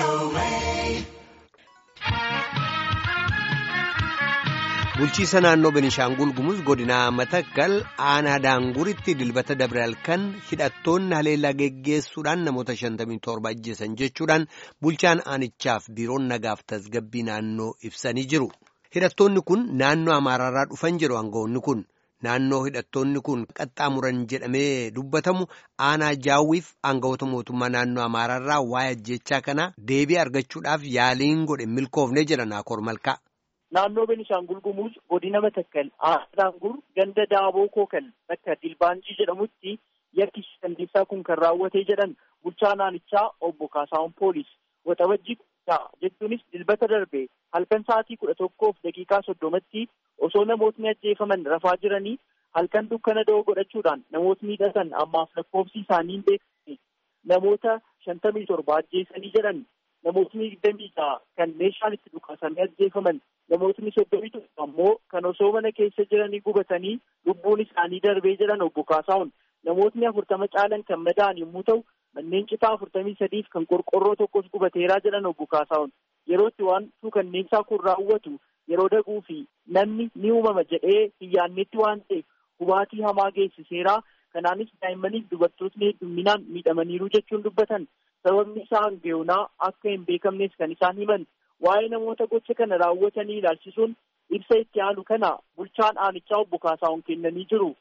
Bulchiisa naannoo Benishaangul Gumuz godina Matakkal aanaa Daanguritti dilbata dabre halkan hidhattoonni haleellaa geggeessuudhaan namoota 57 ajjeesan jechuudhaan bulchaan aanichaaf biiroon nagaaf tasgabbii naannoo ibsanii jiru. Hidhattoonni kun naannoo Amaaraarraa dhufan jedhu aangawoonni kun. Naannoo hidhattoonni kun qaxxaamuran jedhamee dubbatamu aanaa Jaawwiif aangawoota mootummaa naannoo Amaaraarraa waa'ee ajjechaa kana deebii argachuudhaaf yaaliin godhe milkoofne jedha Naakoor Malkaa. Naannoo Benishaangul Gumuz godina Matakkal aanaa Daangur ganda Daaboo Kookal bakka Dilbaanjii jedhamutti yakki dandeessaa kun kan raawwatee jedhan bulchaa naannichaa obbo Kaasaawwan Poolis waxabajjii jechuunis dilbata darbe halkan sa'aatii 11:30 osoo namootni ajjeefaman rafaa jiranii halkan dukkana da'oo godhachuudhaan namootni hidhatan ammaaf lakkoofsi isaanii hin beekamne namoota 57 ajjeesanii jedhan. Namootni 26 kan meeshaan itti dhukaasamee ajjeefaman namootni 31 ammoo kan osoo mana keessa jiranii gubatanii lubbuun isaanii darbee jedhan obbo Kaasaawwan. Namootni 40 caalan kan madaa'an yommuu ta'u manneen citaa 43 kan qorqorroo tokkos gubateeraa jedhan obbo Kaasaawwan. Yerootti waan suukanneessaa kun raawwatu yeroo daguu fi namni ni uumama jedhee hin yaannetti waan ta'eef hubaatii hamaa geessiseeraa. Kanaanis daa'immaniif dubartootni hedduminaan miidhamaniiru jechuun dubbatan. Sababni isaa hangeewunaa akka hin beekamnes kan isaan himan. Waa'ee namoota gocha kana raawwatanii ilaalchisuun ibsa itti aanu kana bulchaan aanichaa obbo Kaasaawwan kennanii jiru.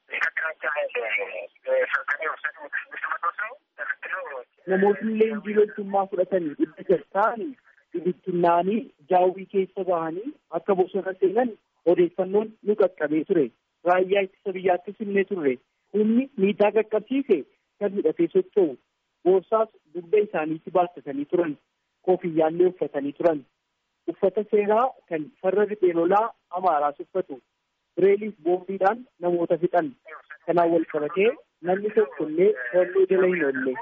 Namootni leenjii loltummaa fudhatanii dhibba ta'anii dhibittinnaanii Jaawwii keessa bahanii akka bosona seenan odeeffannoon nu qaqqabee ture. Raayyaa ittisa biyyaattis himnee turre. Humni miidhaa qaqqabsiise kan hidhatee socho'u. Boorsaas dugda isaaniitti baattatanii turan. Koofiyyaallee uffatanii turan. Uffata seeraa kan farra riphee lolaa Amaaraas uffatu. Bireeliif boombiidhaan namoota fixan. Kanaan wal qabatee namni tokkollee to'annoo jala hin oolle.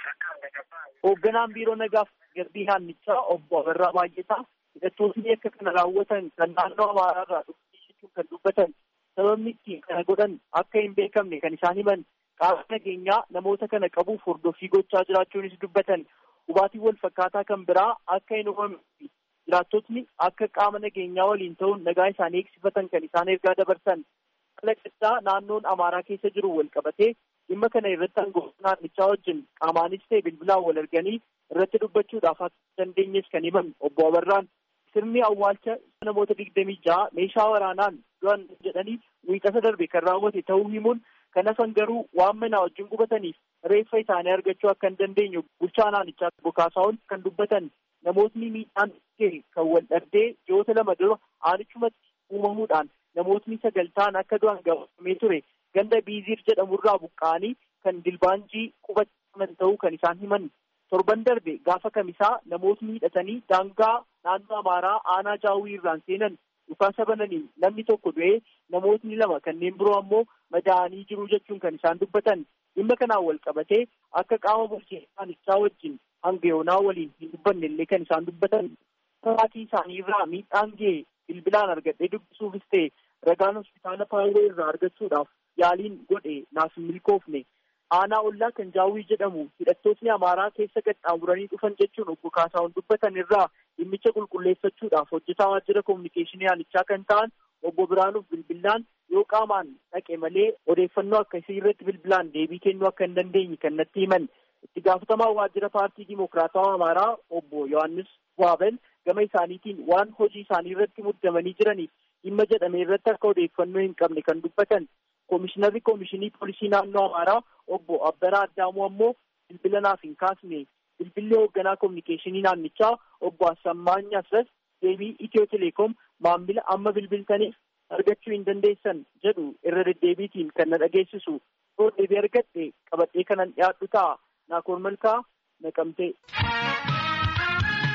Hoogganaan biiroo nagaaf tasgabbii naannichaa obbo Abarraa Baay'ataa hidhattootni akka kana raawwatan kan naannoo Amaaraarraa dhufanii kan dubbatan. Sababni ittiin kana godhan akka hin beekamne kan isaan himan. Qaama nageenyaa namoota kana qabuuf hordoffii gochaa jiraachuunis dubbatan. Hubaatiin wal fakkaataa kan biraa akka hin uumamne jiraattotni akka qaama nageenyaa waliin ta'uun nagaa isaanii eegsifatan kan isaan ergaa dabarsan. Kalaqaddaa naannoon Amaaraa keessa jiru wal qabatee dhimma kana irratti aangawoota naannichaa wajjin qaamaanis ta'e bilbilaan wal arganii irratti dubbachuudhaaf akka dandeenyes kan himan obbo Abarraan. Sirni awwaalcha namoota 26 meeshaa waraanaan du'an jedhanii wiixata darbe kan raawwate ta'uu himuun kan hafan garuu waan manaa wajjin gubataniif reeffa isaanii argachuu akka hin dandeenye bulchaa naannichaa obbo Kaasaawwan kan dubbatan. Namootni miidhaan kan wal dhabdee ji'oota 2 dura aanichumatti uumamuudhaan namootni 9 ta'an akka du'an gabaafamee ture. Ganda Biiziir jedhamurraa buqqa'anii kan Dilbaanjii qubataman ta'uu kan isaan himan. Torban darbe gaafa kamisaa namootni hidhatanii daangaa naannoo Amaaraa aanaa Jaawwii irraan seenan dhukaasa bananiin namni tokko du'ee namootni 2 kanneen biroo ammoo madaa'anii jiru jechuun kan isaan dubbatan. Dhimma kanaan wal qabatee akka qaama bulchiinsa aanichaa wajjin hangeewunaa waliin hin dubbanne illee kan isaan dubbatan. Maatii isaanii irraa miidhaan ga'e bilbilaan argadhee dubbisuufis ta'e ragaan hospitaala Paayiroo irraa argachuudhaaf yaaliin godhe naaf hin milkoofne. Aanaa ollaa kan Jaawwii jedhamu hidhattootni Amaaraa keessa qaxxaamuranii dhufan jechuun obbo Kaasaawwan dubbatan irraa dhimmicha qulqulleeffachuudhaaf hojjetaa waajjira kominikeeshinii aanichaa kan ta'an obbo Biraanuuf bilbilaan yoo qaamaan dhaqe malee odeeffannoo akkasii irratti bilbilaan deebii kennuu akka hin dandeenye kan natti himan. Itti gaafatamaa waajjira paartii Dimokiraatawaa Amaaraa obbo Yohaannis Waabel gama isaaniitiin waan hojii isaanii irratti muddamanii jiraniif dhimma jedhame irratti akka odeeffannoo hin qabne kan dubbatan. Koomishinarri Koomishinii Poolisii Naannoo Amaaraa obbo Abbaraa Addaamuu ammoo bilbila naaf hin kaasne. Bilbilli hoogganaa kominikeeshinii naannichaa obbo Assammaanyaa Asras deebii Itiyoo Teleekoom maamila amma bilbiltaniif argachuu hin dandeessan jedhu irra deddeebiitiin kan na dhageessisu. Yoo deebii argadhe qabadhee kanan dhiyaadhu ta'a. Naakoor Malkaa Naqamtee.